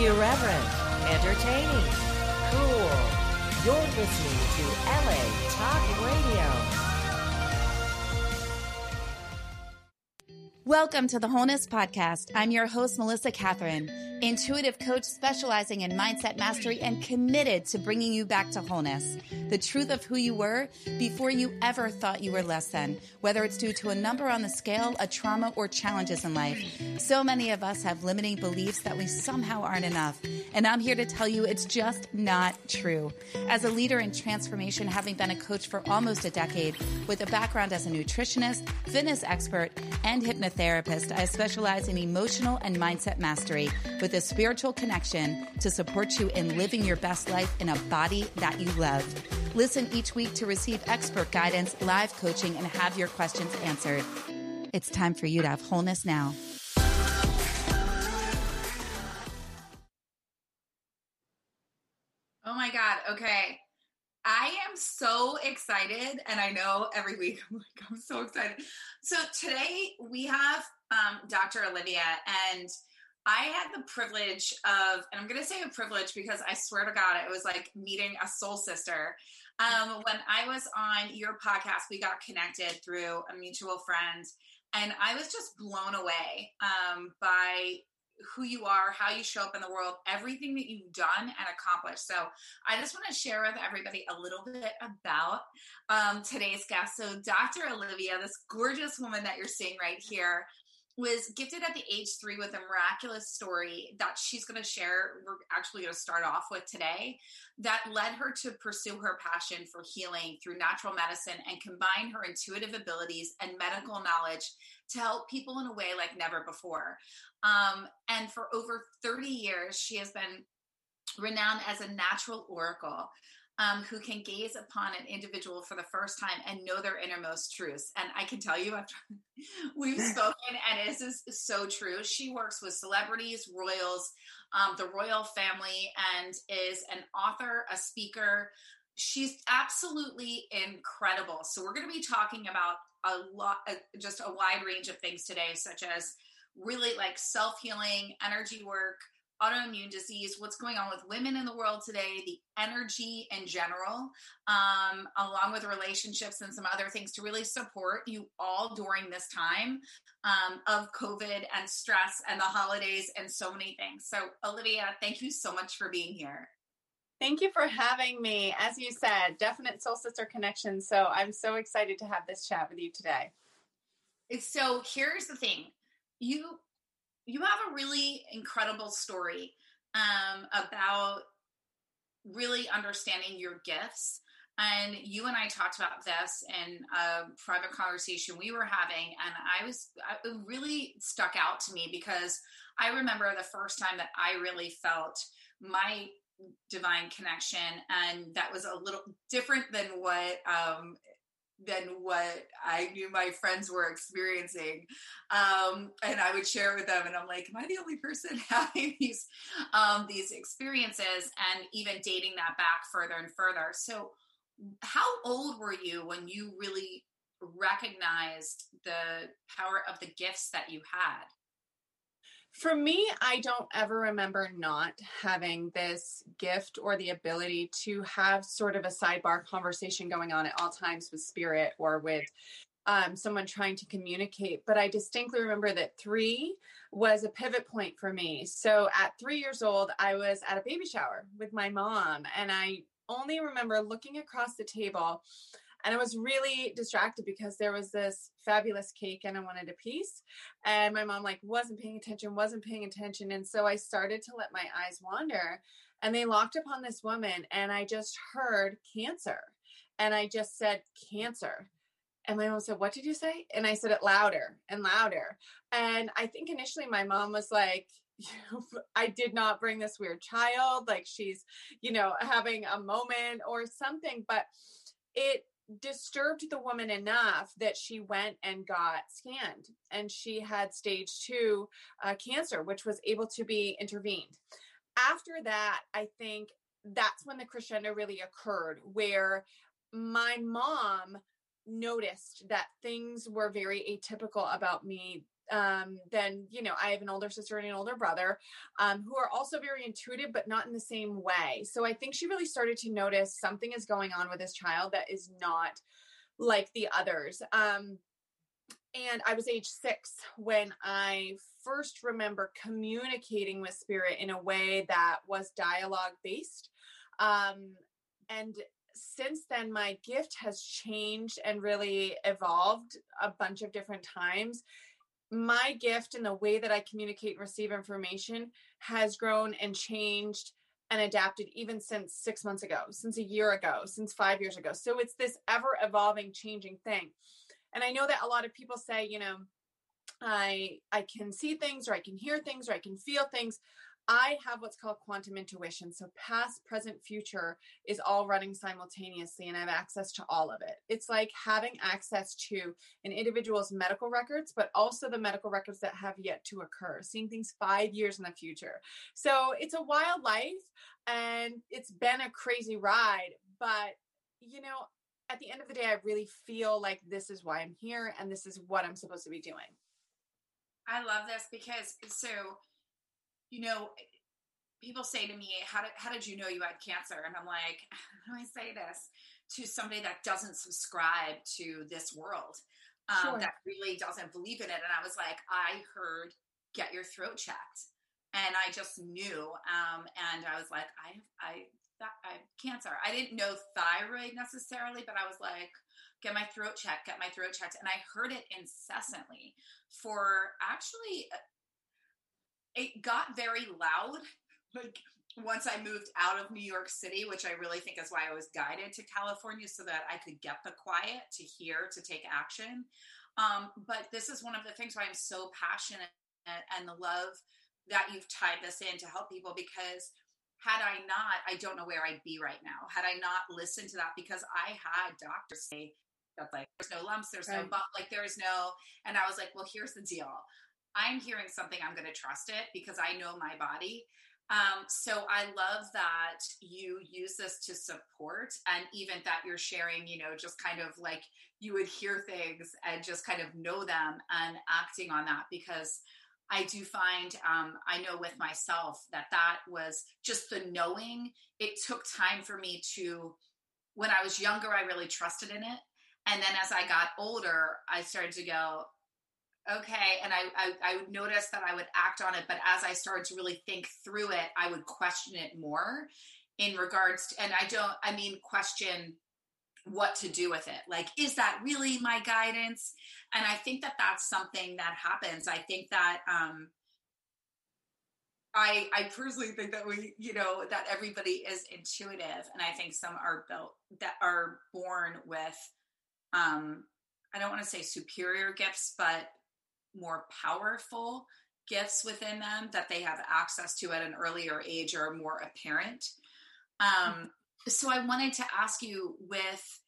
Irreverent, entertaining, cool. You're listening to LA Talk Radio. Welcome to the Wholeness Podcast. I'm your host, Melissa Catherine, intuitive coach specializing in mindset mastery and committed to bringing you back to wholeness, the truth of who you were before you ever thought you were less than, whether it's due to a number on the scale, a trauma, or challenges in life. So many of us have limiting beliefs that we somehow aren't enough, and I'm here to tell you it's just not true. As a leader in transformation, having been a coach for almost a decade, with a background as a nutritionist, fitness expert, and hypnotherapist, I specialize in emotional and mindset mastery with a spiritual connection to support you in living your best life in a body that you love. Listen each week to receive expert guidance, live coaching, and have your questions answered. It's time for you to have wholeness now. Oh my God. Okay. I am so excited. And I know every week I'm so excited. So today we have Dr. Olivia, and I had the privilege of, and I'm going to say a privilege because I swear to God, it was like meeting a soul sister. When I was on your podcast, we got connected through a mutual friend, and I was just blown away by who you are, how you show up in the world, everything that you've done and accomplished. So I just want to share with everybody a little bit about today's guest. So Dr. Olivia, this gorgeous woman that you're seeing right here, was gifted at the age 3 with a miraculous story that she's going to share. We're actually going to start off with today, that led her to pursue her passion for healing through natural medicine and combine her intuitive abilities and medical knowledge to help people in a way like never before. And for over 30 years, she has been renowned as a natural oracle who can gaze upon an individual for the first time and know their innermost truths. And I can tell you, after we've spoken, and this is so true. She works with celebrities, royals, the royal family, and is an author, a speaker. She's absolutely incredible. So we're going to be talking about just a wide range of things today, such as really like self-healing, energy work, autoimmune disease, what's going on with women in the world today, the energy in general, along with relationships and some other things to really support you all during this time of COVID and stress and the holidays and so many things. So Olivia, thank you so much for being here. Thank you for having me. As you said, definite soul sister connection. So I'm so excited to have this chat with you today. So here's the thing. You have a really incredible story about really understanding your gifts. And you and I talked about this in a private conversation we were having. And it really stuck out to me because I remember the first time that I really felt my divine connection. And that was a little different than what I knew my friends were experiencing. And I would share with them, and I'm like, am I the only person having these experiences, and even dating that back further and further. So how old were you when you really recognized the power of the gifts that you had? For me, I don't ever remember not having this gift or the ability to have sort of a sidebar conversation going on at all times with spirit or with someone trying to communicate. But I distinctly remember that 3 was a pivot point for me. So at 3 years old, I was at a baby shower with my mom, and I only remember looking across the table. And I was really distracted because there was this fabulous cake and I wanted a piece. And my mom wasn't paying attention. And so I started to let my eyes wander, and they locked upon this woman, and I just heard cancer. And I just said cancer. And my mom said, "What did you say?" And I said it louder and louder. And I think initially my mom was like, I did not bring this weird child. Like she's, having a moment or something, but it disturbed the woman enough that she went and got scanned, and she had stage 2 cancer, which was able to be intervened. After that, I think that's when the crescendo really occurred, where my mom noticed that things were very atypical about me then, I have an older sister and an older brother, who are also very intuitive, but not in the same way. So I think she really started to notice something is going on with this child that is not like the others. And I was age 6 when I first remember communicating with spirit in a way that was dialogue based. And since then, my gift has changed and really evolved a bunch of different times. My gift and the way that I communicate and receive information has grown and changed and adapted even since 6 months ago, since a year ago, since 5 years ago. So it's this ever evolving, changing thing. And I know that a lot of people say, I can see things, or I can hear things, or I can feel things. I have what's called quantum intuition. So past, present, future is all running simultaneously, and I have access to all of it. It's like having access to an individual's medical records, but also the medical records that have yet to occur, seeing things 5 years in the future. So it's a wild life, and it's been a crazy ride. But, at the end of the day, I really feel like this is why I'm here, and this is what I'm supposed to be doing. I love this because people say to me, how did you know you had cancer? And I'm like, how do I say this to somebody that doesn't subscribe to this world, Sure. that really doesn't believe in it? And I was like, I heard, get your throat checked. And I just knew. And I was like, I have cancer. I didn't know thyroid necessarily, but I was like, get my throat checked. And I heard it incessantly for actually, it got very loud. Like once I moved out of New York City, which I really think is why I was guided to California, so that I could get the quiet to hear, to take action. But this is one of the things why I'm so passionate, and the love that you've tied this in to help people, because had I not, I don't know where I'd be right now. Had I not listened to that, because I had doctors say that, like, there's no lumps, there's no bump, like there's no, and I was like, well, here's the deal. I'm hearing something, I'm going to trust it because I know my body. So I love that you use this to support, and even that you're sharing, just kind of like you would hear things and just kind of know them and acting on that, because I do find, I know with myself that was just the knowing. It took time for me to, when I was younger, I really trusted in it. And then as I got older, I started to go, okay. And I would notice that I would act on it. But as I started to really think through it, I would question it more in regards to, and I mean, question what to do with it. Like, is that really my guidance? And I think that that's something that happens. I think that, I personally think that that everybody is intuitive. And I think some are born with, I don't want to say superior gifts, but more powerful gifts within them that they have access to at an earlier age or more apparent. So I wanted to ask you with,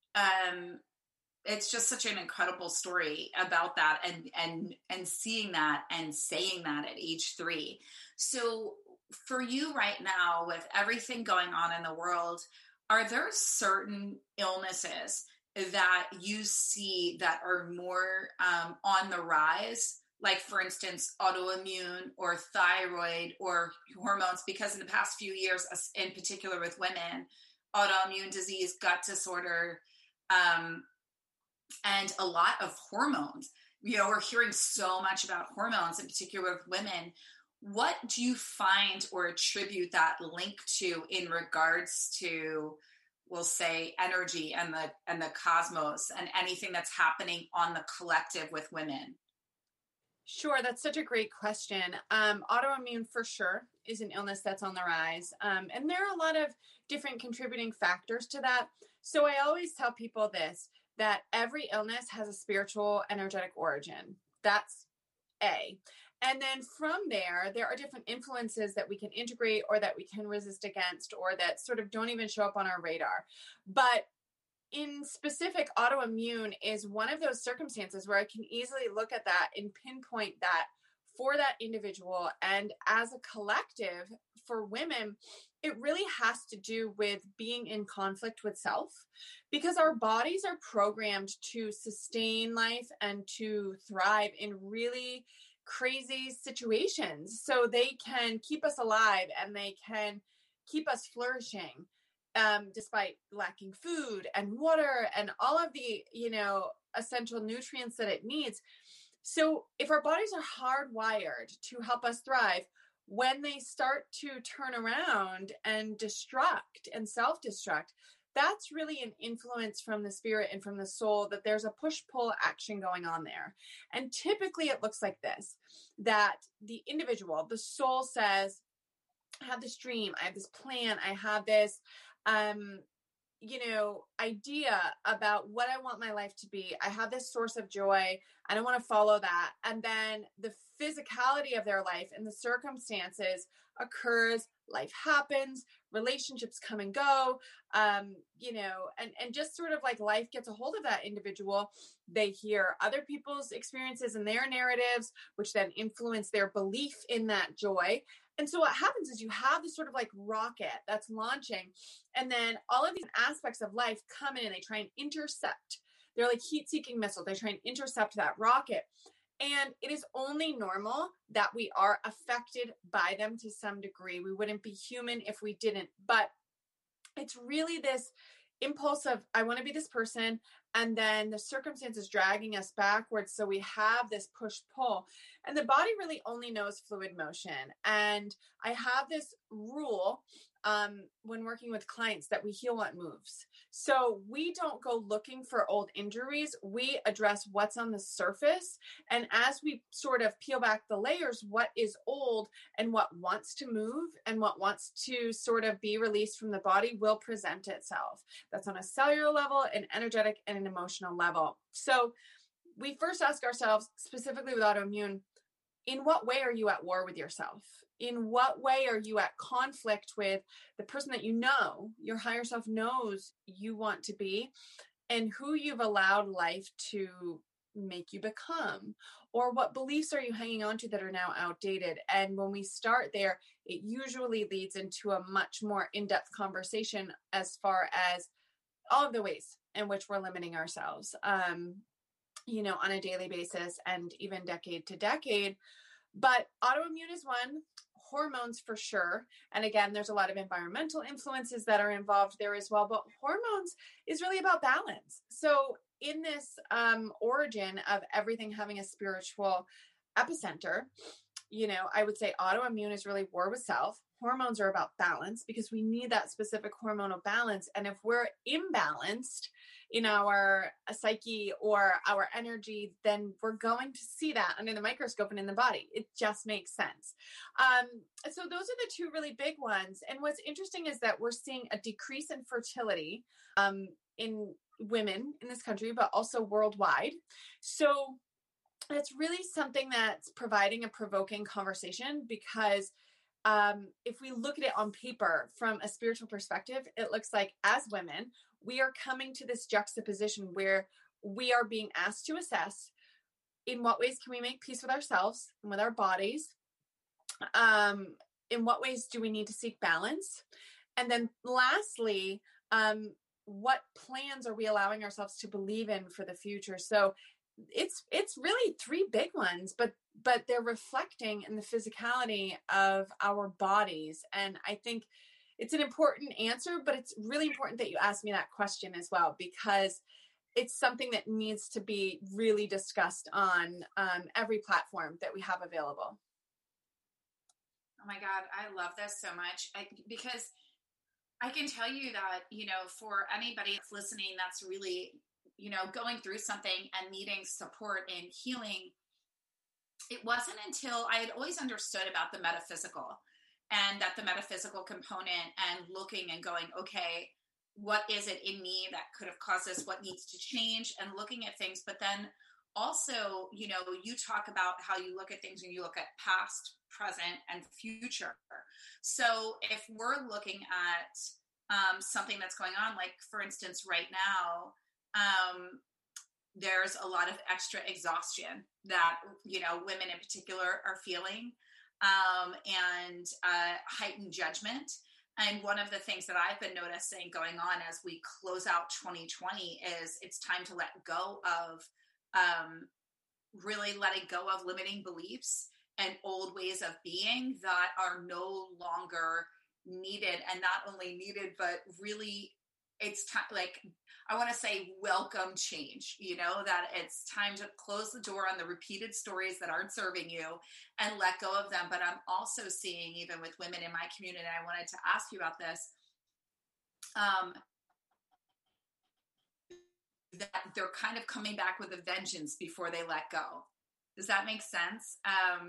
it's just such an incredible story about that, and seeing that and saying that at age 3. So for you right now, with everything going on in the world, are there certain illnesses that you see that are more on the rise? Like, for instance, autoimmune or thyroid or hormones, because in the past few years, in particular with women, autoimmune disease, gut disorder, and a lot of hormones. We're hearing so much about hormones, in particular with women. What do you find or attribute that link to in regards to, we'll say, energy and the cosmos and anything that's happening on the collective with women? Sure. That's such a great question. Autoimmune for sure is an illness that's on the rise. And there are a lot of different contributing factors to that. So I always tell people this, that every illness has a spiritual energetic origin. That's A. And then from there are different influences that we can integrate or that we can resist against, or that sort of don't even show up on our radar. But in specific, autoimmune is one of those circumstances where I can easily look at that and pinpoint that for that individual. And as a collective, for women, it really has to do with being in conflict with self, because our bodies are programmed to sustain life and to thrive in really crazy situations. So they can keep us alive and they can keep us flourishing, despite lacking food and water and all of the, essential nutrients that it needs. So if our bodies are hardwired to help us thrive, when they start to turn around and destruct and self-destruct, that's really an influence from the spirit and from the soul, that there's a push-pull action going on there. And typically it looks like this, that the individual, the soul says, I have this dream, I have this plan, I have this, idea about what I want my life to be. I have this source of joy and I want to follow that. And then the physicality of their life and the circumstances occurs, life happens, relationships come and go, and just sort of like life gets a hold of that individual. They hear other people's experiences and their narratives, which then influence their belief in that joy. And so what happens is you have this sort of like rocket that's launching, and then all of these aspects of life come in and they try and intercept. They're like heat-seeking missiles. They try and intercept that rocket. And it is only normal that we are affected by them to some degree. We wouldn't be human if we didn't. But it's really this impulse of, I want to be this person, and then the circumstances dragging us backwards. So we have this push-pull, and the body really only knows fluid motion. And I have this rule when working with clients that we heal what moves. So we don't go looking for old injuries. We address what's on the surface. And as we sort of peel back the layers, what is old and what wants to move and what wants to sort of be released from the body will present itself. That's on a cellular level, an energetic, and an emotional level. So we first ask ourselves, specifically with autoimmune, in what way are you at war with yourself? In what way are you at conflict with the person that your higher self knows you want to be, and who you've allowed life to make you become? Or what beliefs are you hanging on to that are now outdated? And when we start there, it usually leads into a much more in-depth conversation as far as all of the ways in which we're limiting ourselves, on a daily basis and even decade to decade. But autoimmune is one, hormones for sure. And again, there's a lot of environmental influences that are involved there as well. But hormones is really about balance. So in this origin of everything having a spiritual epicenter, I would say autoimmune is really war with self. Hormones are about balance, because we need that specific hormonal balance. And if we're imbalanced in our psyche or our energy, then we're going to see that under the microscope and in the body. It just makes sense. So those are the two really big ones. And what's interesting is that we're seeing a decrease in fertility in women in this country, but also worldwide. So it's really something that's providing a provoking conversation, because if we look at it on paper from a spiritual perspective, it looks like as women, we are coming to this juxtaposition where we are being asked to assess in what ways can we make peace with ourselves and with our bodies? In what ways do we need to seek balance? And then lastly, what plans are we allowing ourselves to believe in for the future? So it's really three big ones, but they're reflecting in the physicality of our bodies. And I think it's an important answer, but it's really important that you ask me that question as well, because it's something that needs to be really discussed on every platform that we have available. Oh my God, I love this so much, because I can tell you that, for anybody that's listening, that's really, going through something and needing support in healing, it wasn't until I had always understood about the metaphysical, and that the metaphysical component, and looking and going, okay, what is it in me that could have caused this? What needs to change? And looking at things. But then also, you talk about how you look at things, and you look at past, present, and future. So if we're looking at something that's going on, like for instance, right now, there's a lot of extra exhaustion that, women in particular are feeling, and heightened judgment. And one of the things that I've been noticing going on as we close out 2020 is it's time to let go of, really letting go of limiting beliefs and old ways of being that are no longer needed, and not only needed, but really it's time, like, I want to say welcome change, that it's time to close the door on the repeated stories that aren't serving you and let go of them. But I'm also seeing, even with women in my community, and I wanted to ask you about this, that they're kind of coming back with a vengeance before they let go. Does that make sense?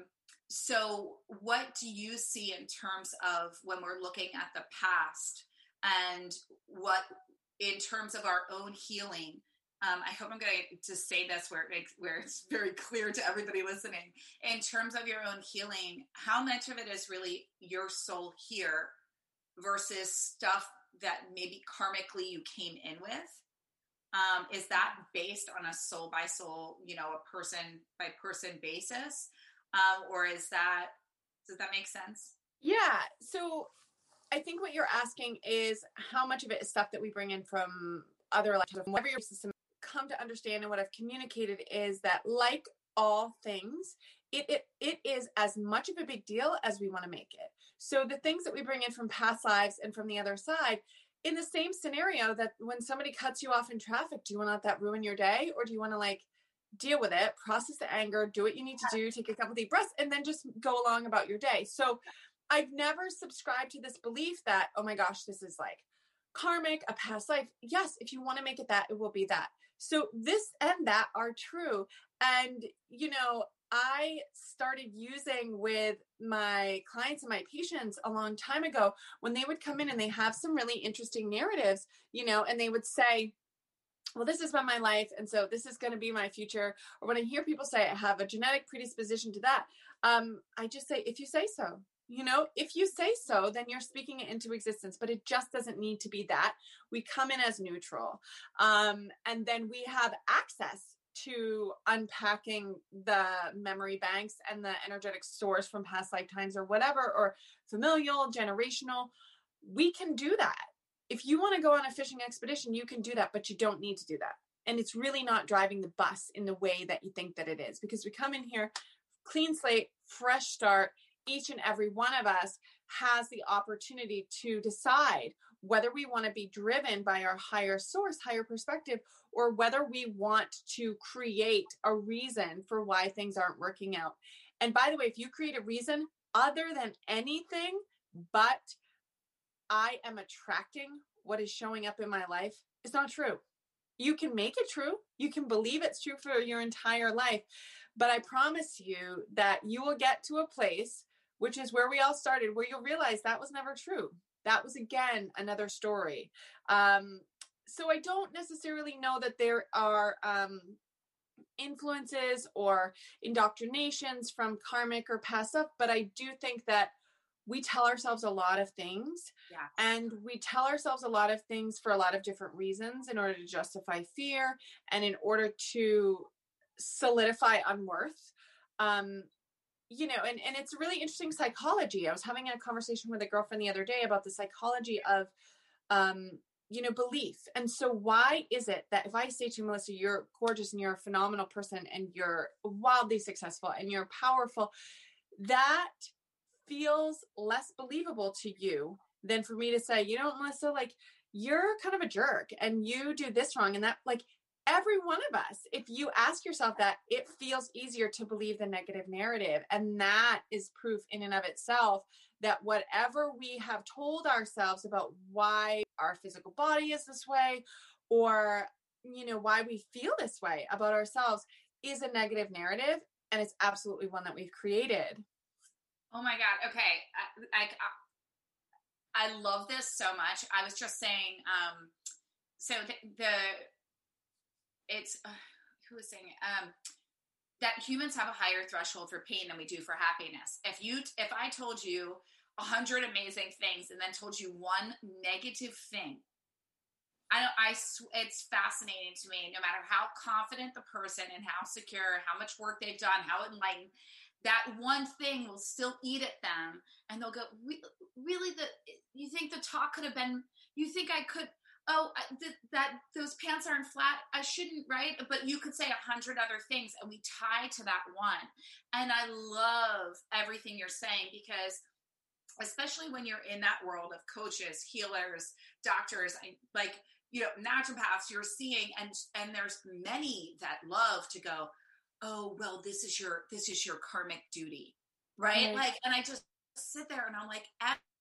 So what do you see in terms of when we're looking at the past, and what in terms of our own healing? I hope I'm going to say this where it's very clear to everybody listening. In terms of your own healing, how much of it is really your soul here versus stuff that maybe karmically you came in with? Is that based on a soul by soul, a person by person basis? Or does that make sense? Yeah. So I think what you're asking is how much of it is stuff that we bring in from other lifetimes, whatever your system come to understand. And what I've communicated is that, like all things, it is as much of a big deal as we want to make it. So the things that we bring in from past lives and from the other side, in the same scenario, that when somebody cuts you off in traffic, do you want to let that ruin your day, or do you want to deal with it, process the anger, do what you need to do, take a couple deep breaths, and then just go along about your day? So I've never subscribed to this belief that, oh my gosh, this is karmic, a past life. Yes, if you want to make it that, it will be that. So this and that are true. And, I started using with my clients and my patients a long time ago, when they would come in and they have some really interesting narratives, and they would say, well, this has been my life, and so this is going to be my future. Or when I hear people say I have a genetic predisposition to that, I just say, if you say so. If you say so, then you're speaking it into existence, but it just doesn't need to be that. We come in as neutral. And then we have access to unpacking the memory banks and the energetic stores from past lifetimes or whatever, or familial, generational. We can do that. If you want to go on a fishing expedition, you can do that, but you don't need to do that. And it's really not driving the bus in the way that you think that it is, because we come in here, clean slate, fresh start. Each and every one of us has the opportunity to decide whether we want to be driven by our higher source, higher perspective, or whether we want to create a reason for why things aren't working out. And by the way, if you create a reason other than anything but I am attracting what is showing up in my life, it's not true. You can make it true. You can believe it's true for your entire life. But I promise you that you will get to a place, which is where we all started, where you'll realize that was never true. That was, again, another story. So I don't necessarily know that there are influences or indoctrinations from karmic or past stuff, but I do think that we tell ourselves a lot of things. Yeah. And we tell ourselves a lot of things for a lot of different reasons, in order to justify fear and in order to solidify unworth. And it's really interesting psychology. I was having a conversation with a girlfriend the other day about the psychology of, belief. And so why is it that if I say to you, Melissa, you're gorgeous and you're a phenomenal person and you're wildly successful and you're powerful, that feels less believable to you than for me to say, Melissa, you're kind of a jerk and you do this wrong. And that, every one of us, if you ask yourself that, it feels easier to believe the negative narrative. And that is proof in and of itself that whatever we have told ourselves about why our physical body is this way, or, why we feel this way about ourselves, is a negative narrative. And it's absolutely one that we've created. Oh my God. Okay. I love this so much. I was just saying, who was saying that humans have a higher threshold for pain than we do for happiness. If I told you 100 amazing things and then told you one negative thing, it's fascinating to me, no matter how confident the person and how secure, how much work they've done, how enlightened, that one thing will still eat at them, and they'll go, really, you think the talk could have been, you think I could, that those pants aren't flat, I shouldn't, right? But you could say 100 other things, and we tie to that one. And I love everything you're saying, because especially when you're in that world of coaches, healers, doctors, naturopaths, you're seeing, and there's many that love to go, oh, well, this is your karmic duty, right? Like, and I just sit there and I'm like,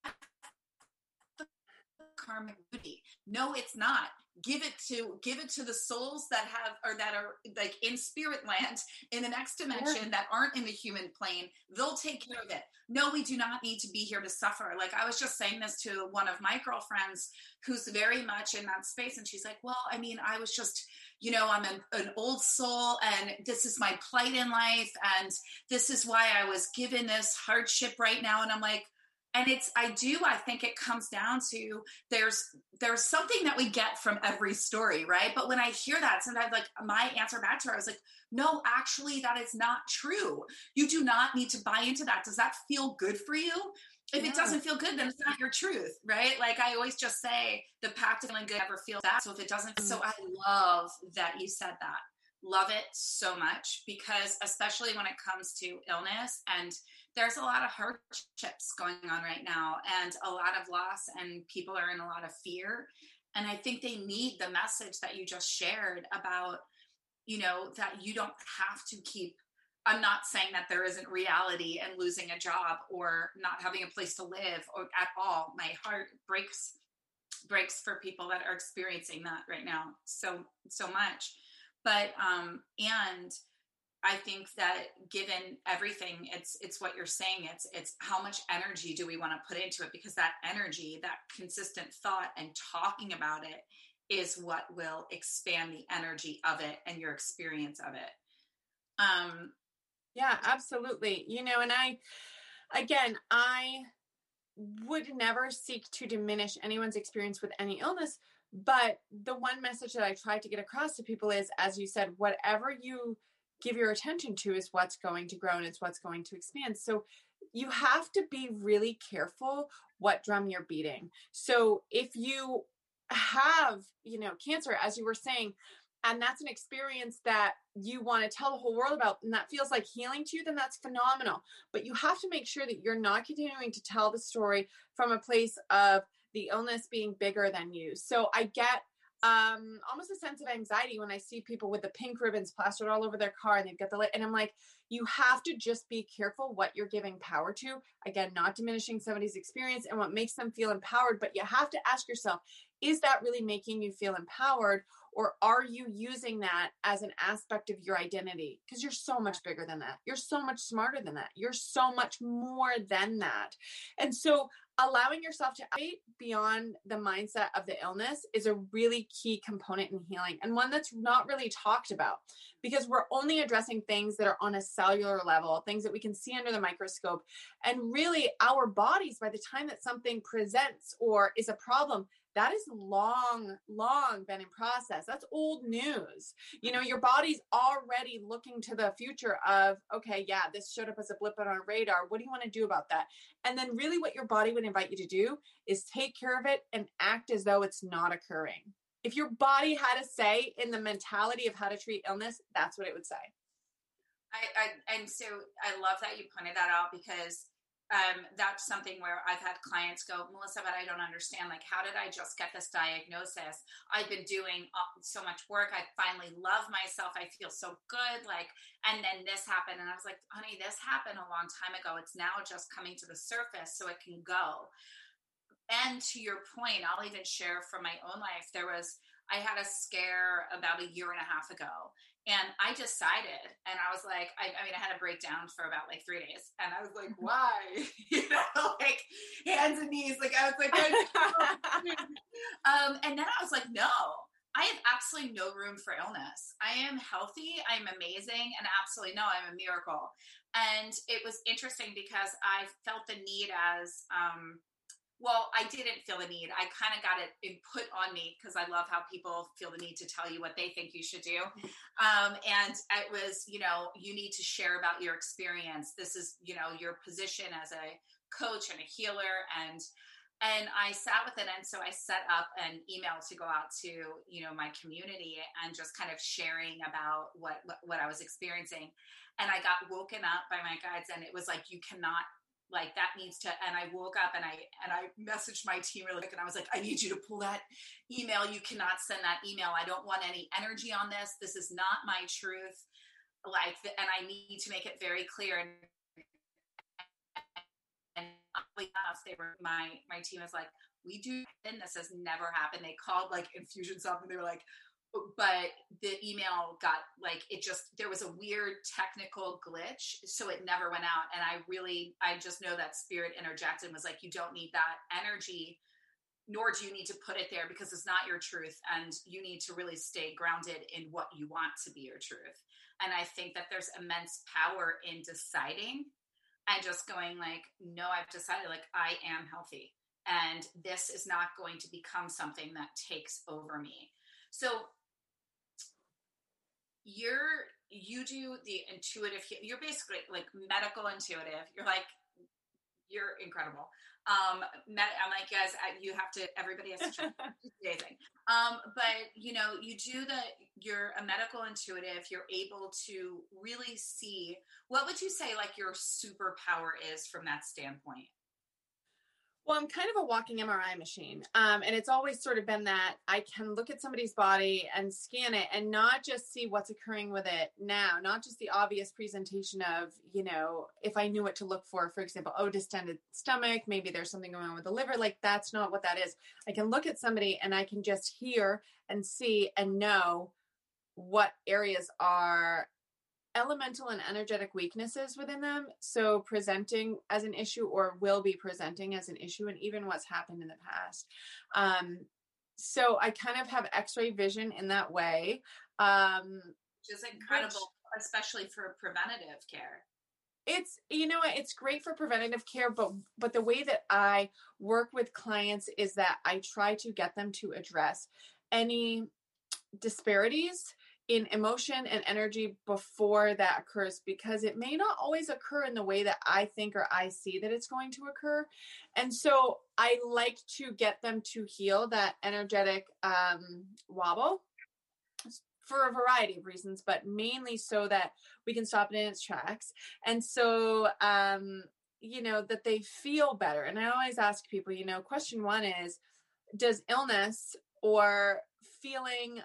karmic duty. No, it's not. Give it to the souls that are like in spirit land in the next dimension that aren't in the human plane. They'll take care of it. No, we do not need to be here to suffer. Like, I was just saying this to one of my girlfriends who's very much in that space, and she's like, well, I mean, I was just, I'm an old soul, and this is my plight in life, and this is why I was given this hardship right now. And I'm like, and I think it comes down to there's something that we get from every story, right? But when I hear that, sometimes, like, my answer back to her, I was like, no, actually, that is not true. You do not need to buy into that. Does that feel good for you? If it doesn't feel good, then it's not your truth, right? Like, I always just say, the path to feeling good never feels that. So if it doesn't, so I love that you said that. Love it so much, because especially when it comes to illness, and there's a lot of hardships going on right now, and a lot of loss, and people are in a lot of fear. And I think they need the message that you just shared about, that you don't have to keep, I'm not saying that there isn't reality and losing a job or not having a place to live or at all. My heart breaks for people that are experiencing that right now. So much. But, and I think that given everything, it's what you're saying. It's how much energy do we want to put into it? Because that energy, that consistent thought and talking about it is what will expand the energy of it and your experience of it. Yeah, absolutely. And I would never seek to diminish anyone's experience with any illness. But the one message that I try to get across to people is, as you said, whatever you give your attention to is what's going to grow, and it's what's going to expand. So you have to be really careful what drum you're beating. So if you have, cancer, as you were saying, and that's an experience that you want to tell the whole world about, and that feels like healing to you, then that's phenomenal. But you have to make sure that you're not continuing to tell the story from a place of the illness being bigger than you. So I get almost a sense of anxiety when I see people with the pink ribbons plastered all over their car, and they've got the light, and I'm like, you have to just be careful what you're giving power to. Again, not diminishing somebody's experience and what makes them feel empowered, but you have to ask yourself, is that really making you feel empowered? Or are you using that as an aspect of your identity? Because you're so much bigger than that. You're so much smarter than that. You're so much more than that. And so allowing yourself to elevate beyond the mindset of the illness is a really key component in healing, and one that's not really talked about, because we're only addressing things that are on a cellular level, things that we can see under the microscope. And really, our bodies, by the time that something presents or is a problem, that is long been in process. That's old news. Your body's already looking to the future of, okay, yeah, this showed up as a blip on our radar. What do you want to do about that? And then really what your body would invite you to do is take care of it and act as though it's not occurring. If your body had a say in the mentality of how to treat illness, that's what it would say. And so I love that you pointed that out, because that's something where I've had clients go, Melissa, but I don't understand. Like, how did I just get this diagnosis? I've been doing so much work. I finally love myself. I feel so good. Like, and then this happened. And I was like, honey, this happened a long time ago. It's now just coming to the surface so it can go. And to your point, I'll even share from my own life. I had a scare about a year and a half ago. And I decided, and I was like, I had a breakdown for about like 3 days. And I was like, why? Like hands and knees. Like, I was like, and then I was like, no, I have absolutely no room for illness. I am healthy. I'm amazing. And absolutely no, I'm a miracle. And it was interesting because I felt the need as, well, I didn't feel the need. I kind of got it put on me because I love how people feel the need to tell you what they think you should do. And it was, you know, you need to share about your experience. This is, you know, your position as a coach and a healer. And I sat with it. And so I set up an email to go out to, you know, my community and just kind of sharing about what I was experiencing. And I got woken up by my guides, and it was like, you cannot, like, that needs to, and I woke up and I messaged my team really quick, and I was like, I need you to pull that email. You cannot send that email. I don't want any energy on this. This is not my truth. Like, and I need to make it very clear. And they were, my team was like, we do, and this has never happened. They called like Infusionsoft, and they were like, but the email got like, it just, there was a weird technical glitch, so it never went out. And I just know that spirit interjected and was like, you don't need that energy, nor do you need to put it there, because it's not your truth, and you need to really stay grounded in what you want to be your truth. And I think that there's immense power in deciding and just going like, no, I've decided, like, I am healthy, and this is not going to become something that takes over me. So you do the intuitive, you're basically like medical intuitive. You're incredible. I'm like, guys, you have to, everybody has to try. It's amazing. But you know, you're a medical intuitive. You're able to really see, what would you say like your superpower is from that standpoint? Well, I'm kind of a walking MRI machine. And it's always sort of been that I can look at somebody's body and scan it and not just see what's occurring with it now, not just the obvious presentation of, you know, if I knew what to look for example, distended stomach, maybe there's something going on with the liver. Like, that's not what that is. I can look at somebody and I can just hear and see and know what areas are elemental and energetic weaknesses within them, so presenting as an issue or will be presenting as an issue, and even what's happened in the past. So I kind of have x-ray vision in that way, which is incredible, especially for preventative care. It's, you know, it's great for preventative care, but the way that I work with clients is that I try to get them to address any disparities in emotion and energy before that occurs, because it may not always occur in the way that I think or I see that it's going to occur. And so I like to get them to heal that energetic wobble for a variety of reasons, but mainly so that we can stop it in its tracks. And so, you know, that they feel better. And I always ask people, you know, question one is, does illness or feeling,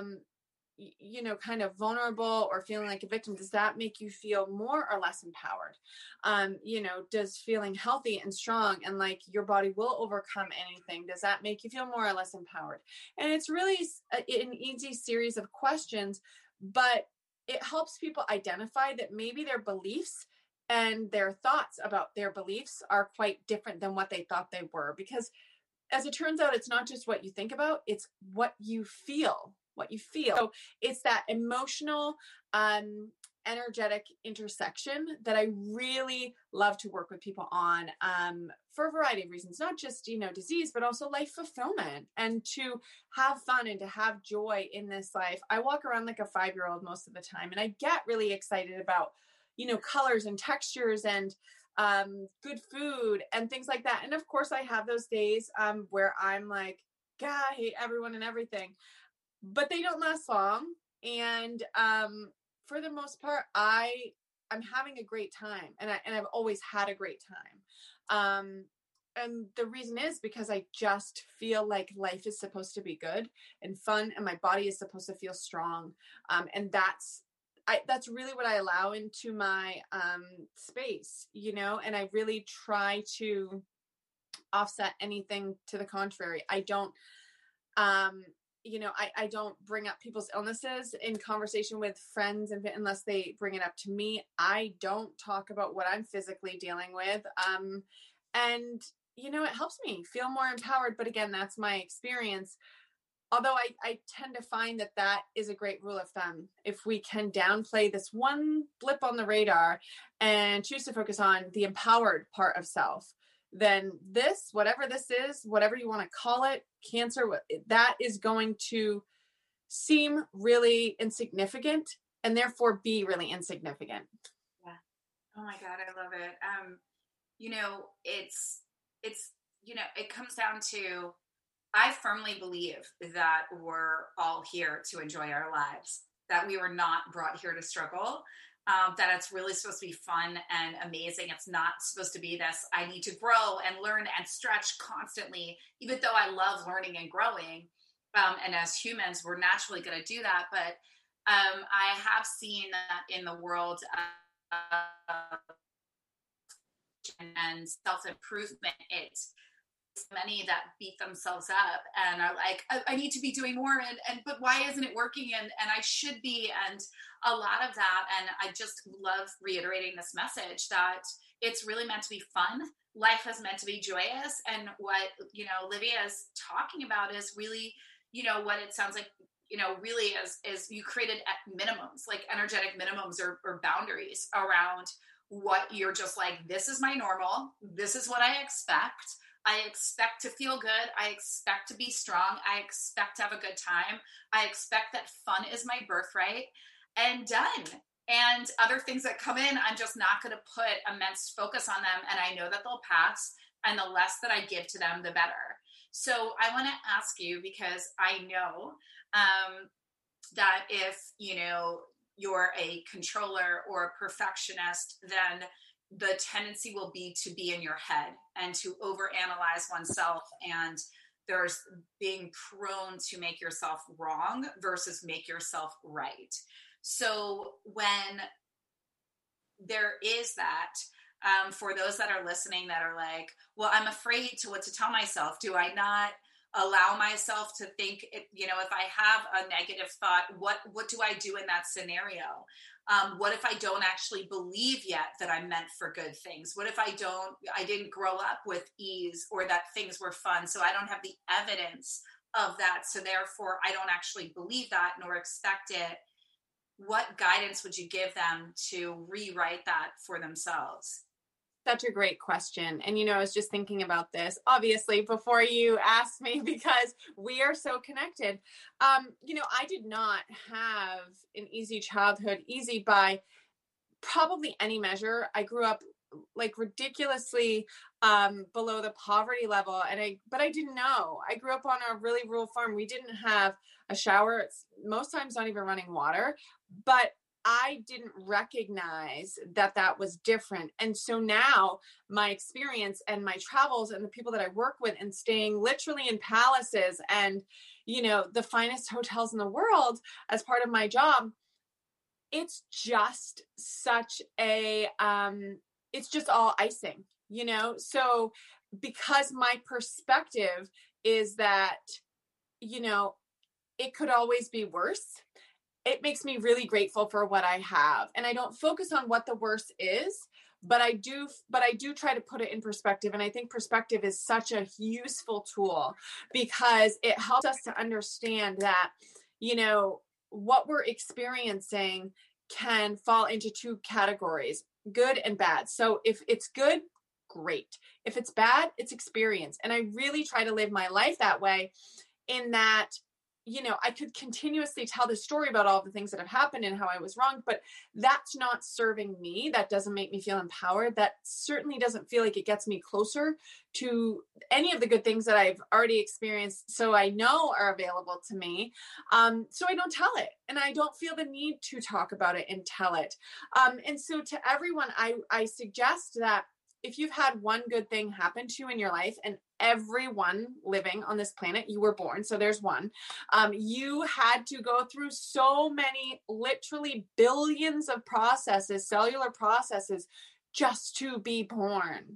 you know, kind of vulnerable or feeling like a victim, does that make you feel more or less empowered? You know, does feeling healthy and strong and like your body will overcome anything, does that make you feel more or less empowered? And it's really an easy series of questions, but it helps people identify that maybe their beliefs and their thoughts about their beliefs are quite different than what they thought they were. Because as it turns out, it's not just what you think about, it's what you feel. So it's that emotional, energetic intersection that I really love to work with people on, for a variety of reasons, not just, you know, disease, but also life fulfillment and to have fun and to have joy in this life. I walk around like a 5-year-old most of the time, and I get really excited about, you know, colors and textures and good food and things like that. And of course I have those days where I'm like, God, I hate everyone and everything. But they don't last long. And for the most part, I'm having a great time. And I've always had a great time. And the reason is because I just feel like life is supposed to be good and fun, and my body is supposed to feel strong. And that's really what I allow into my space, you know, and I really try to offset anything to the contrary. I don't, you know, I don't bring up people's illnesses in conversation with friends unless they bring it up to me. I don't talk about what I'm physically dealing with. And, you know, it helps me feel more empowered. But again, that's my experience. Although I tend to find that is a great rule of thumb. If we can downplay this one blip on the radar and choose to focus on the empowered part of self, then this, whatever this is, whatever you want to call it, cancer, that is going to seem really insignificant and therefore be really insignificant. Yeah. Oh my God, I love it. You know, it's, you know, it comes down to, I firmly believe that we're all here to enjoy our lives, that we were not brought here to struggle, that it's really supposed to be fun and amazing. It's not supposed to be this, I need to grow and learn and stretch constantly, even though I love learning and growing. And as humans, we're naturally going to do that. But I have seen that in the world and self-improvement, it's many that beat themselves up and are like, I need to be doing more, but why isn't it working? And I should be, and a lot of that. And I just love reiterating this message that it's really meant to be fun. Life is meant to be joyous. And what, you know, Livia is talking about is really, you know, what it sounds like, you know, really is you created minimums, like energetic minimums or boundaries around what you're just like, this is my normal. This is what I expect. I expect to feel good. I expect to be strong. I expect to have a good time. I expect that fun is my birthright, and done. And other things that come in, I'm just not going to put immense focus on them. And I know that they'll pass, and the less that I give to them, the better. So I want to ask you, because I know that if, you know, you're a controller or a perfectionist, then the tendency will be to be in your head and to overanalyze oneself. And there's being prone to make yourself wrong versus make yourself right. So when there is that, for those that are listening that are like, well, I'm afraid to what to tell myself. Do I not allow myself to think, you know, if I have a negative thought, what do I do in that scenario? What if I don't actually believe yet that I'm meant for good things? What if I didn't grow up with ease or that things were fun, so I don't have the evidence of that, so therefore I don't actually believe that nor expect it? What guidance would you give them to rewrite that for themselves? Such a great question. And, you know, I was just thinking about this, obviously, before you asked me, because we are so connected. You know, I did not have an easy childhood, easy by probably any measure. I grew up like ridiculously below the poverty level. But I didn't know. I grew up on a really rural farm. We didn't have a shower. It's most times not even running water, but I didn't recognize that was different. And so now my experience and my travels and the people that I work with and staying literally in palaces and, you know, the finest hotels in the world as part of my job, it's just such a, it's just all icing, you know? So because my perspective is that, you know, it could always be worse, it makes me really grateful for what I have. And I don't focus on what the worst is, but I do try to put it in perspective. And I think perspective is such a useful tool because it helps us to understand that, you know, what we're experiencing can fall into two categories, good and bad. So if it's good, great. If it's bad, it's experience. And I really try to live my life that way, in that, you know, I could continuously tell the story about all the things that have happened and how I was wrong, but that's not serving me. That doesn't make me feel empowered. That certainly doesn't feel like it gets me closer to any of the good things that I've already experienced, so I know are available to me. So I don't tell it, and I don't feel the need to talk about it and tell it. And so to everyone, I suggest that if you've had one good thing happen to you in your life, and everyone living on this planet, you were born, so there's one, you had to go through so many, literally billions of processes, cellular processes, just to be born.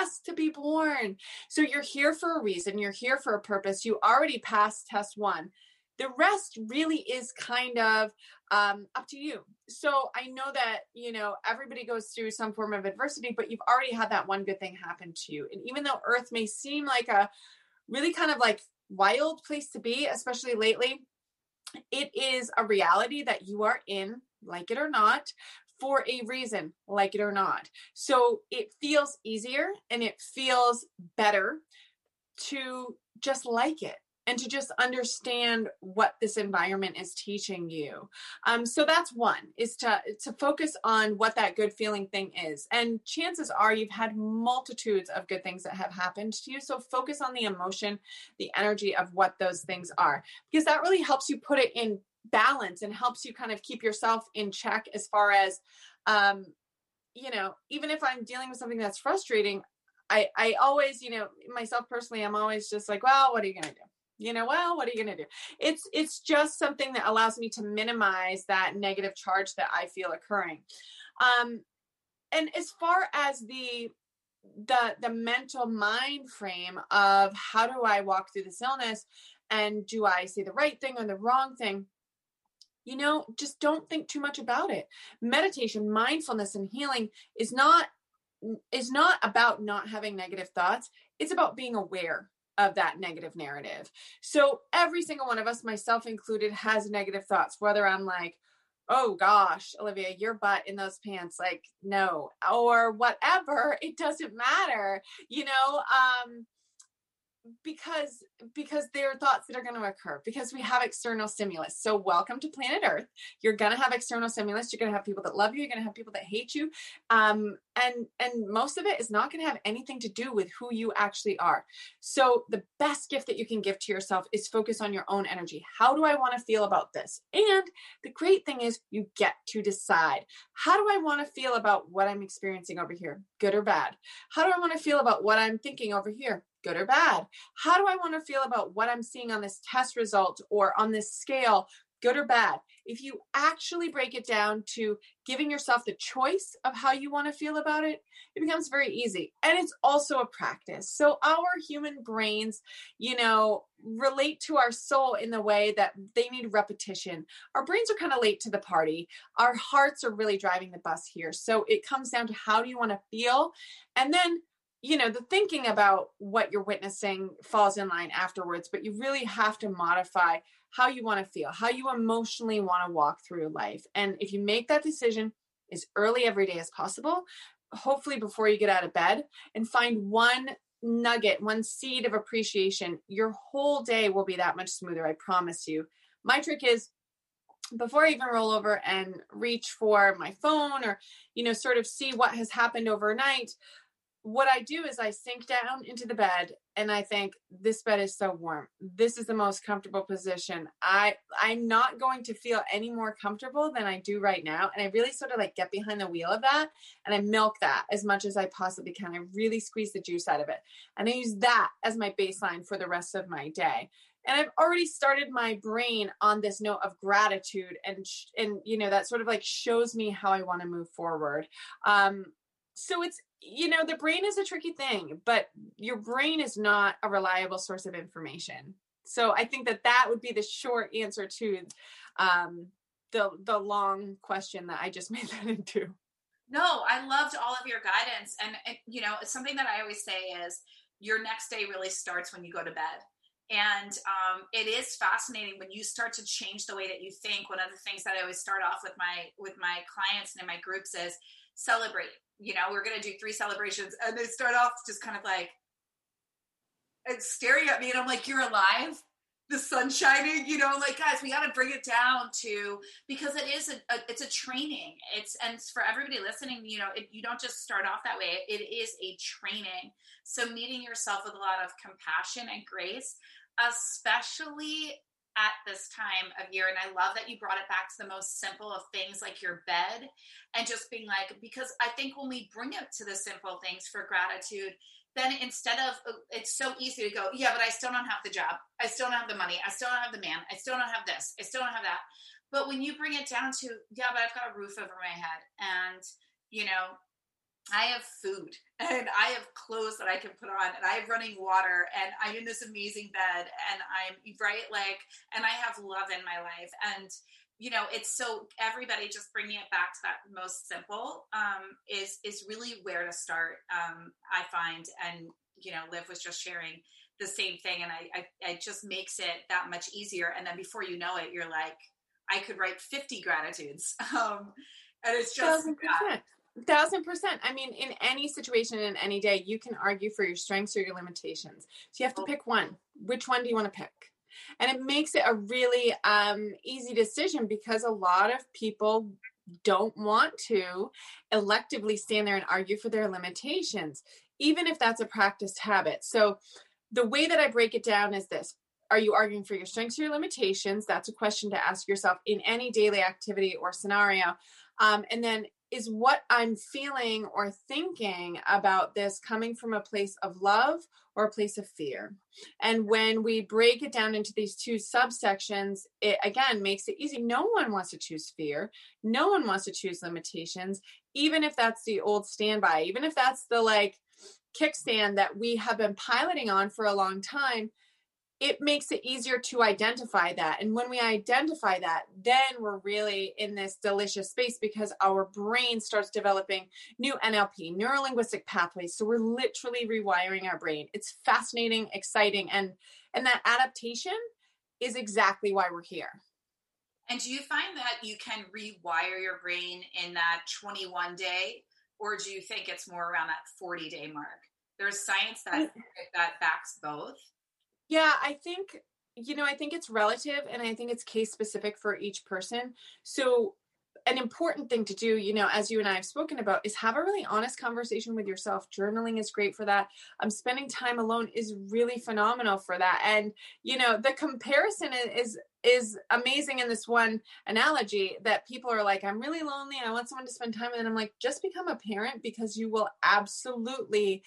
So you're here for a reason. You're here for a purpose. You already passed test one. The rest really is kind of up to you. So I know that, you know, everybody goes through some form of adversity, but you've already had that one good thing happen to you. And even though Earth may seem like a really kind of like wild place to be, especially lately, it is a reality that you are in, like it or not, for a reason, like it or not. So it feels easier and it feels better to just like it and to just understand what this environment is teaching you. So that's one, is to focus on what that good feeling thing is. And chances are you've had multitudes of good things that have happened to you. So focus on the emotion, the energy of what those things are, because that really helps you put it in balance and helps you kind of keep yourself in check as far as, even if I'm dealing with something that's frustrating, I always, myself personally, I'm always just like, well, what are you going to do? What are you going to do? It's just something that allows me to minimize that negative charge that I feel occurring. And as far as the mental mind frame of how do I walk through this illness, and do I say the right thing or the wrong thing? Just don't think too much about it. Meditation, mindfulness, and healing is not about not having negative thoughts. It's about being aware of that negative narrative. So every single one of us, myself included, has negative thoughts, whether I'm like, oh gosh, Olivia, your butt in those pants, like, no, or whatever, it doesn't matter, because there are thoughts that are going to occur because we have external stimulus. So welcome to planet Earth. You're going to have external stimulus. You're going to have people that love you. You're going to have people that hate you. And most of it is not going to have anything to do with who you actually are. So the best gift that you can give to yourself is focus on your own energy. How do I want to feel about this? And the great thing is you get to decide, how do I want to feel about what I'm experiencing over here? Good or bad? How do I want to feel about what I'm thinking over here? Good or bad? How do I want to feel about what I'm seeing on this test result or on this scale? Good or bad? If you actually break it down to giving yourself the choice of how you want to feel about it, it becomes very easy. And it's also a practice. So our human brains, relate to our soul in the way that they need repetition. Our brains are kind of late to the party. Our hearts are really driving the bus here. So it comes down to how do you want to feel? And then the thinking about what you're witnessing falls in line afterwards, but you really have to modify how you want to feel, how you emotionally want to walk through life. And if you make that decision as early every day as possible, hopefully before you get out of bed, and find one nugget, one seed of appreciation, your whole day will be that much smoother. I promise you. My trick is, before I even roll over and reach for my phone or, sort of see what has happened overnight, what I do is I sink down into the bed and I think, this bed is so warm. This is the most comfortable position. I'm not going to feel any more comfortable than I do right now. And I really sort of like get behind the wheel of that and I milk that as much as I possibly can. I really squeeze the juice out of it. And I use that as my baseline for the rest of my day. And I've already started my brain on this note of gratitude and that sort of like shows me how I want to move forward. So it's, the brain is a tricky thing, but your brain is not a reliable source of information. So I think that would be the short answer to the long question that I just made that into. No, I loved all of your guidance. And something that I always say is your next day really starts when you go to bed. And it is fascinating when you start to change the way that you think. One of the things that I always start off with my clients and in my groups is celebrate. We're going to do 3 celebrations, and they start off just kind of like staring at me, and I'm like, you're alive? The sun's shining, guys, we got to bring it down to, because it is it's a training. And for everybody listening, you don't just start off that way. It is a training. So meeting yourself with a lot of compassion and grace, especially at this time of year. And I love that you brought it back to the most simple of things, like your bed, and just being like, because I think when we bring it to the simple things for gratitude, then instead of, it's so easy to go, yeah, but I still don't have the job. I still don't have the money. I still don't have the man. I still don't have this. I still don't have that. But when you bring it down to, yeah, but I've got a roof over my head, and, I have food, and I have clothes that I can put on, and I have running water, and I'm in this amazing bed, and I'm right, and I have love in my life. And, it's so everybody just bringing it back to that most simple is really where to start, I find. And, Liv was just sharing the same thing, and it just makes it that much easier. And then before you know it, you're like, I could write 50 gratitudes. And it's just 1,000%. 1,000%. I mean, in any situation, in any day, you can argue for your strengths or your limitations. So you have to pick one. Which one do you want to pick? And it makes it a really easy decision because a lot of people don't want to electively stand there and argue for their limitations, even if that's a practiced habit. So the way that I break it down is this. Are you arguing for your strengths or your limitations? That's a question to ask yourself in any daily activity or scenario. And then, is what I'm feeling or thinking about this coming from a place of love or a place of fear? And when we break it down into these two subsections, it again makes it easy. No one wants to choose fear. No one wants to choose limitations, even if that's the old standby, even if that's the kickstand that we have been piloting on for a long time. It makes it easier to identify that. And when we identify that, then we're really in this delicious space because our brain starts developing new NLP, neuro-linguistic pathways. So we're literally rewiring our brain. It's fascinating, exciting, and that adaptation is exactly why we're here. And do you find that you can rewire your brain in that 21 day, or do you think it's more around that 40-day mark? There's science that backs both. Yeah, I think it's relative, and I think it's case specific for each person. So an important thing to do, as you and I have spoken about, is have a really honest conversation with yourself. Journaling is great for that. Spending time alone is really phenomenal for that. And, the comparison is amazing in this one analogy that people are like, I'm really lonely and I want someone to spend time with. And I'm like, just become a parent, because you will absolutely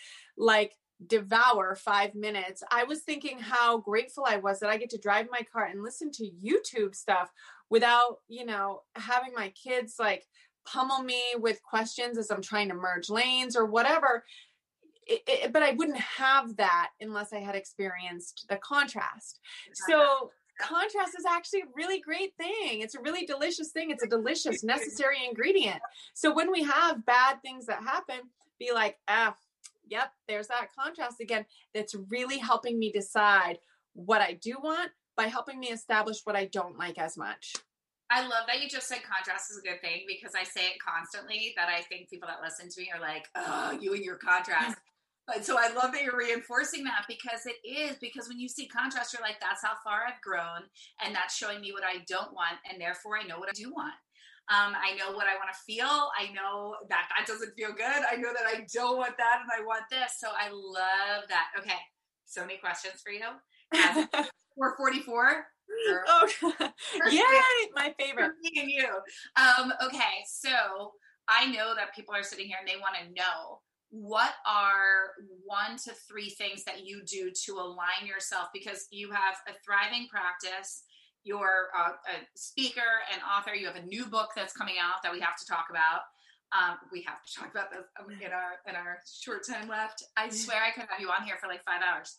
devour 5 minutes. I was thinking how grateful I was that I get to drive my car and listen to YouTube stuff without, having my kids pummel me with questions as I'm trying to merge lanes or whatever. But I wouldn't have that unless I had experienced the contrast. So contrast is actually a really great thing. It's a really delicious thing. It's a delicious, necessary ingredient. So when we have bad things that happen, be like, yep, there's that contrast again. That's really helping me decide what I do want by helping me establish what I don't like as much. I love that you just said contrast is a good thing, because I say it constantly, that I think people that listen to me are like, oh, you and your contrast. But so I love that you're reinforcing that, because it is, because when you see contrast, you're like, that's how far I've grown, and that's showing me what I don't want, and therefore I know what I do want. I know what I want to feel. I know that doesn't feel good. I know that I don't want that and I want this. So I love that. Okay. So many questions for you. We're 44. Oh, yay, my favorite. Me and you. Okay. So I know that people are sitting here and they want to know, what are 1 to 3 things that you do to align yourself? Because you have a thriving practice. You're a speaker and author. You have a new book that's coming out that we have to talk about. We have to talk about this in our short time left. I swear I could have you on here for 5 hours.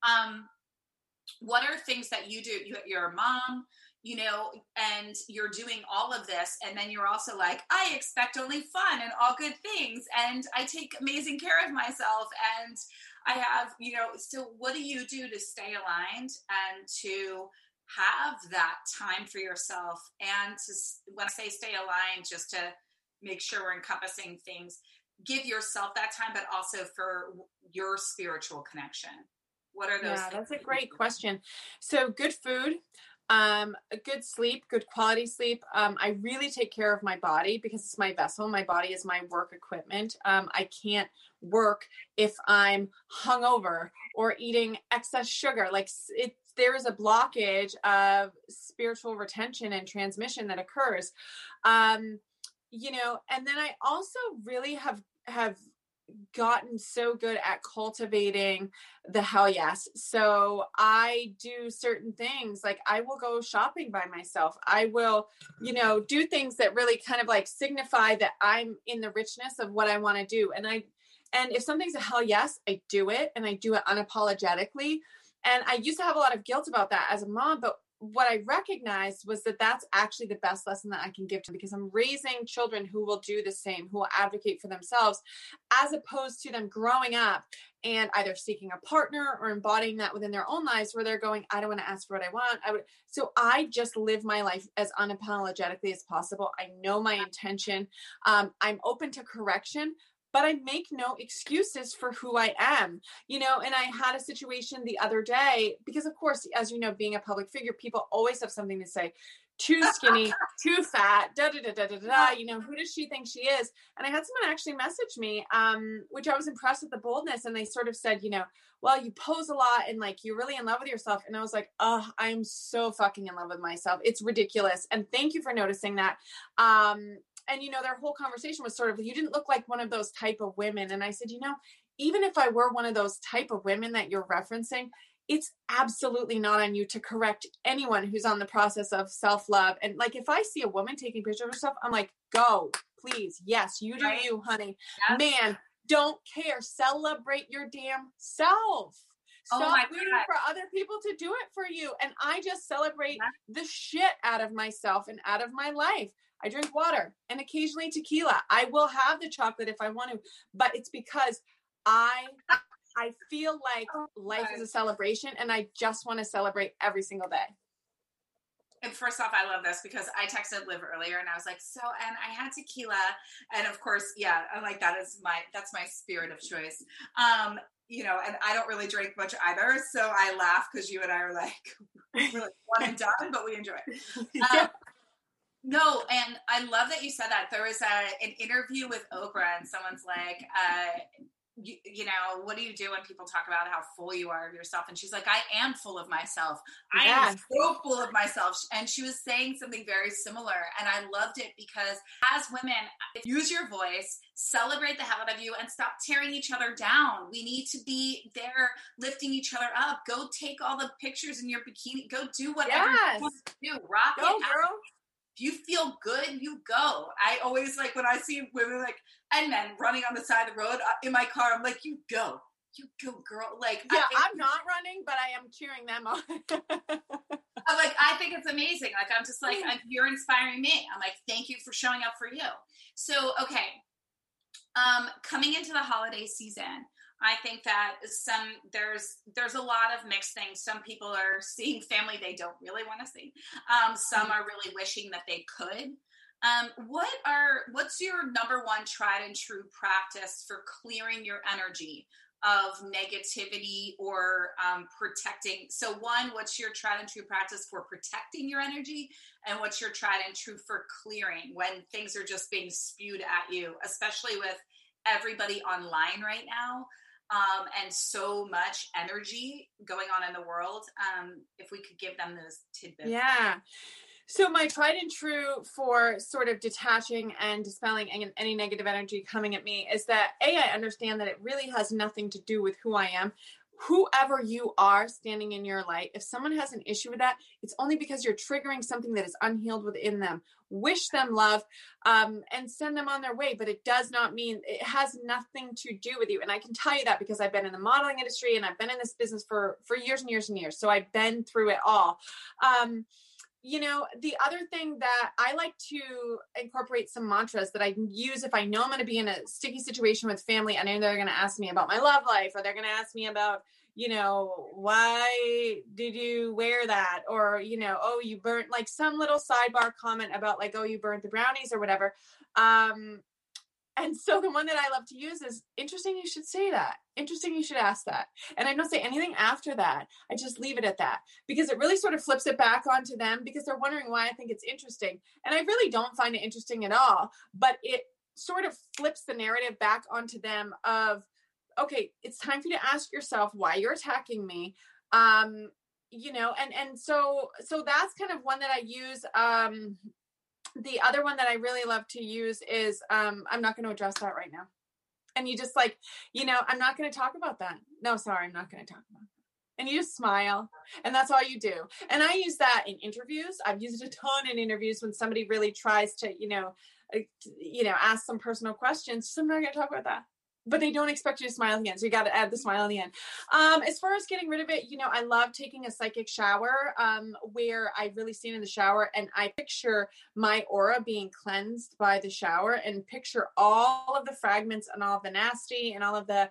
What are things that you do? You're a mom, and you're doing all of this. And then you're also like, I expect only fun and all good things. And I take amazing care of myself. And I have, so what do you do to stay aligned and to have that time for yourself? And to, when I say stay aligned, just to make sure we're encompassing things, give yourself that time, but also for your spiritual connection. What are those? Yeah, that's a great question. So good food, a good sleep, good quality sleep. I really take care of my body because it's my vessel. My body is my work equipment. I can't work if I'm hungover or eating excess sugar. There is a blockage of spiritual retention and transmission that occurs. And then I also really have gotten so good at cultivating the hell yes. So I do certain things, like I will go shopping by myself. I will, do things that really kind of signify that I'm in the richness of what I want to do. And if something's a hell yes, I do it, and I do it unapologetically. And I used to have a lot of guilt about that as a mom, but what I recognized was that that's actually the best lesson that I can give to, because I'm raising children who will do the same, who will advocate for themselves, as opposed to them growing up and either seeking a partner or embodying that within their own lives where they're going, I don't want to ask for what I want. So I just live my life as unapologetically as possible. I know my intention. I'm open to correction, but I make no excuses for who I am, and I had a situation the other day, because of course, as you know, being a public figure, people always have something to say. Too skinny, too fat, who does she think she is? And I had someone actually message me, which I was impressed with the boldness. And they sort of said, well, you pose a lot and like, you're really in love with yourself. And I was like, oh, I'm so fucking in love with myself. It's ridiculous. And thank you for noticing that. And, their whole conversation was sort of, you didn't look like one of those type of women. And I said, even if I were one of those type of women that you're referencing, it's absolutely not on you to correct anyone who's on the process of self-love. And like, if I see a woman taking pictures of herself, I'm like, go, please. Yes, you do you, honey. Yes. Man, don't care. Celebrate your damn self. Stop waiting for other people to do it for you. And I just celebrate the shit out of myself and out of my life. I drink water and occasionally tequila. I will have the chocolate if I want to, but it's because I feel like life is a celebration and I just want to celebrate every single day. And first off, I love this because I texted Liv earlier and I was like, and I had tequila. And of course, yeah, I'm like, that's my spirit of choice. And I don't really drink much either. So I laugh because you and I are like, we're like one and done, but we enjoy it. No, and I love that you said that. There was an interview with Oprah and someone's like, what do you do when people talk about how full you are of yourself? And she's like, I am full of myself. I am so full of myself. And she was saying something very similar. And I loved it because as women, use your voice, celebrate the hell out of you, and stop tearing each other down. We need to be there lifting each other up. Go take all the pictures in your bikini. Go do whatever you want to do. Rock it out. Girl. If you feel good, you go. I always like when I see women and men running on the side of the road in my car, I'm like, you go, girl. Like, yeah, I'm not running, but I am cheering them on. I'm like, I think it's amazing. Like, I'm just like, you're inspiring me. I'm like, thank you for showing up for you. So, okay. Coming into the holiday season, I think that there's a lot of mixed things. Some people are seeing family they don't really want to see. Some are really wishing that they could. What's your number one tried and true practice for clearing your energy of negativity or protecting? So one, what's your tried and true practice for protecting your energy? And what's your tried and true for clearing when things are just being spewed at you, especially with everybody online right now? And so much energy going on in the world. If we could give them those tidbits. Yeah. So my tried and true for sort of detaching and dispelling any negative energy coming at me is that I understand that it really has nothing to do with who I am. Whoever you are standing in your light, if someone has an issue with that, it's only because you're triggering something that is unhealed within them. Wish them love and send them on their way, but it does not mean, it has nothing to do with you. And I can tell you that because I've been in the modeling industry and I've been in this business for years and years and years. So I've been through it all. The other thing that I like to incorporate some mantras that I use if I know I'm going to be in a sticky situation with family. I know they're going to ask me about my love life, or they're going to ask me about, why did you wear that? Or, oh, you burnt, like some little sidebar comment about like, oh, you burnt the brownies or whatever. And so the one that I love to use is, interesting you should say that. Interesting you should ask that. And I don't say anything after that. I just leave it at that, because it really sort of flips it back onto them, because they're wondering why I think it's interesting. And I really don't find it interesting at all, but it sort of flips the narrative back onto them of, okay, it's time for you to ask yourself why you're attacking me. And so that's kind of one that I use. The other one that I really love to use is, I'm not going to address that right now. And you just like, I'm not going to talk about that. No, sorry, I'm not going to talk about that. And you just smile, and that's all you do. And I use that in interviews. I've used it a ton in interviews when somebody really tries to, ask some personal questions. So I'm not going to talk about that. but they don't expect you to smile again. So you got to add the smile in the end. As far as getting rid of it, I love taking a psychic shower, where I really stand in the shower and I picture my aura being cleansed by the shower, and picture all of the fragments and all of the nasty and all of the,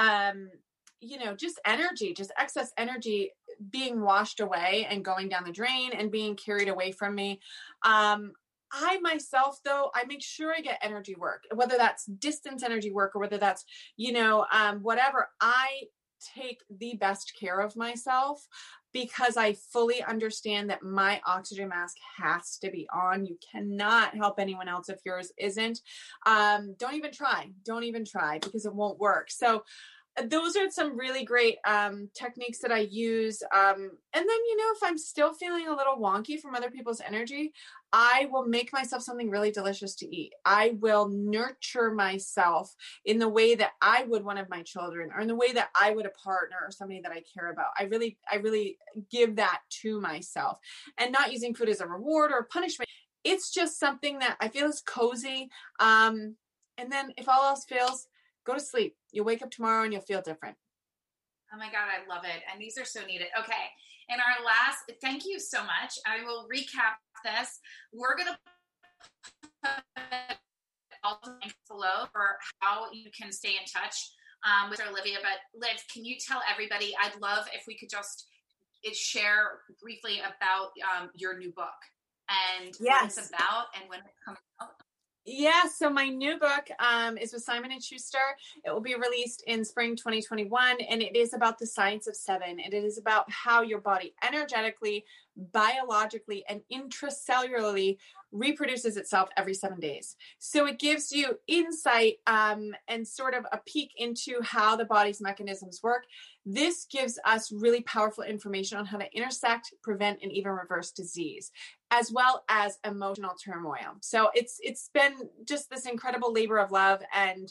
just energy, just excess energy being washed away and going down the drain and being carried away from me. I myself, though, I make sure I get energy work, whether that's distance energy work or whether that's, whatever. I take the best care of myself because I fully understand that my oxygen mask has to be on. You cannot help anyone else if yours isn't. Don't even try because it won't work. So those are some really great techniques that I use. And then, if I'm still feeling a little wonky from other people's energy, I will make myself something really delicious to eat. I will nurture myself in the way that I would one of my children, or in the way that I would a partner or somebody that I care about. I really give that to myself, and not using food as a reward or punishment. It's just something that I feel is cozy. And then if all else fails, go to sleep. You'll wake up tomorrow and you'll feel different. Oh my God, I love it. And these are so needed. Okay. And our last, thank you so much. I will recap this. We're going to put all the links below for how you can stay in touch with Olivia. But Liv, can you tell everybody, I'd love if we could just share briefly about your new book and what it's about and when it's coming out. Yeah, so my new book is with Simon & Schuster. It will be released in spring 2021, and it is about the science of 7. And it is about how your body energetically, biologically, and intracellularly reproduces itself every 7 days. So it gives you insight and sort of a peek into how the body's mechanisms work. This gives us really powerful information on how to intersect, prevent, and even reverse disease, as well as emotional turmoil. So it's been just this incredible labor of love, and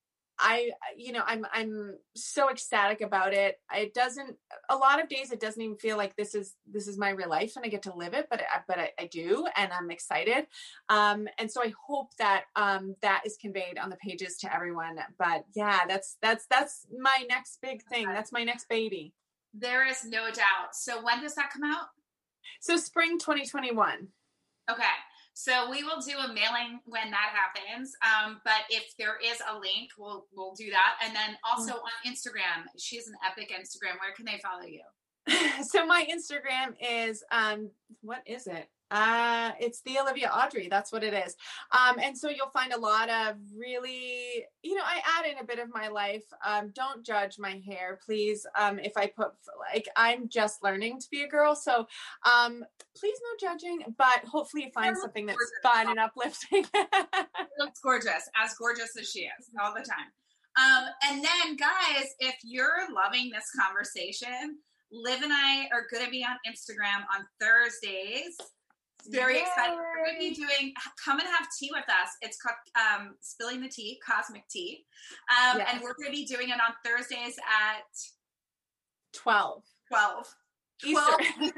I'm so ecstatic about it. A lot of days it doesn't even feel like this is my real life and I get to live it, but I do, and I'm excited. And so I hope that that is conveyed on the pages to everyone. But yeah, that's my next big thing. That's my next baby. There is no doubt. So when does that come out? So spring 2021. Okay. So we will do a mailing when that happens. But if there is a link, we'll do that. And then also on Instagram, she has an epic Instagram. Where can they follow you? So my Instagram is, what is it? It's the Olivia Audrey. That's what it is. And so you'll find a lot of really, I add in a bit of my life. Don't judge my hair, please. If I put I'm just learning to be a girl. So, please no judging, but hopefully you find something that's fun and uplifting. Looks gorgeous as she is all the time. And then guys, if you're loving this conversation, Liv and I are going to be on Instagram on Thursdays. Very excited. We're going to be doing, come and have tea with us. It's called Spilling the Tea, Cosmic Tea. And we're going to be doing it on Thursdays at 12 Eastern,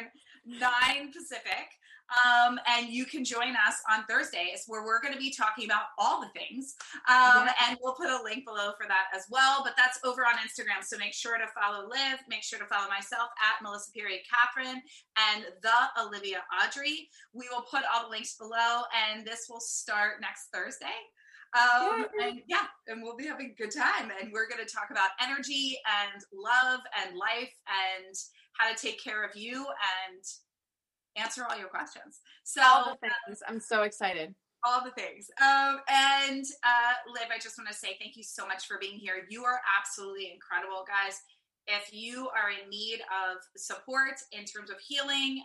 9 Pacific. And you can join us on Thursdays where we're going to be talking about all the things. And we'll put a link below for that as well. But that's over on Instagram. So make sure to follow Liv. Make sure to follow myself at Melissa.Catherine and the Olivia Audrey. We will put all the links below. And this will start next Thursday. And we'll be having a good time. And we're going to talk about energy and love and life and how to take care of you and answer all your questions. So all the things. I'm so excited. All the things. And Liv, I just want to say thank you so much for being here. You are absolutely incredible, guys. If you are in need of support in terms of healing,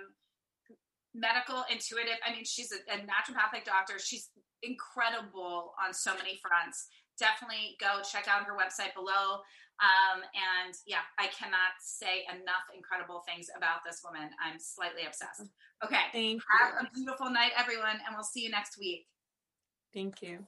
medical, intuitive, she's a naturopathic doctor. She's incredible on so many fronts. Definitely go check out her website below. And I cannot say enough incredible things about this woman. I'm slightly obsessed. Okay. Thank you. Have a beautiful night, everyone. And we'll see you next week. Thank you.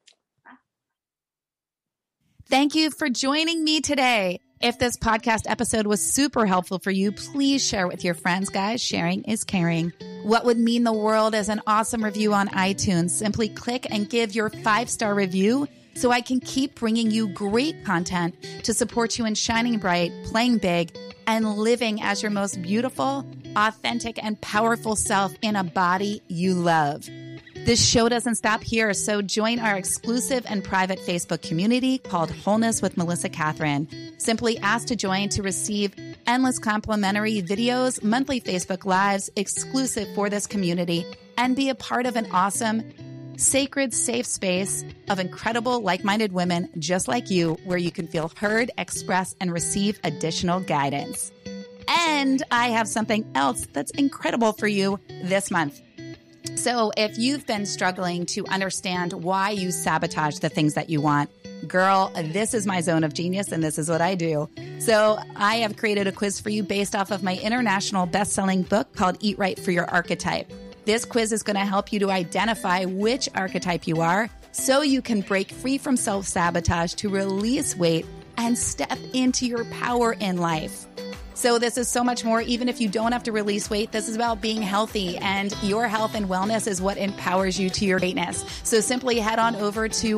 Thank you for joining me today. If this podcast episode was super helpful for you, please share with your friends, guys. Sharing is caring. What would mean the world is an awesome review on iTunes. Simply click and give your 5-star review so I can keep bringing you great content to support you in shining bright, playing big, and living as your most beautiful, authentic, and powerful self in a body you love. This show doesn't stop here, so join our exclusive and private Facebook community called Wholeness with Melissa Catherine. Simply ask to join to receive endless complimentary videos, monthly Facebook Lives exclusive for this community, and be a part of an awesome, sacred, safe space of incredible, like-minded women just like you, where you can feel heard, express, and receive additional guidance. And I have something else that's incredible for you this month. So if you've been struggling to understand why you sabotage the things that you want, girl, this is my zone of genius and this is what I do. So I have created a quiz for you based off of my international best-selling book called Eat Right for Your Archetype. This quiz is going to help you to identify which archetype you are so you can break free from self-sabotage to release weight and step into your power in life. So this is so much more. Even if you don't have to release weight, this is about being healthy, and your health and wellness is what empowers you to your greatness. So simply head on over to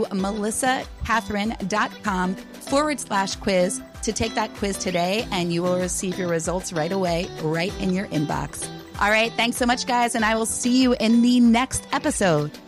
melissacatherine.com/quiz to take that quiz today, and you will receive your results right away, right in your inbox. All right. Thanks so much, guys. And I will see you in the next episode.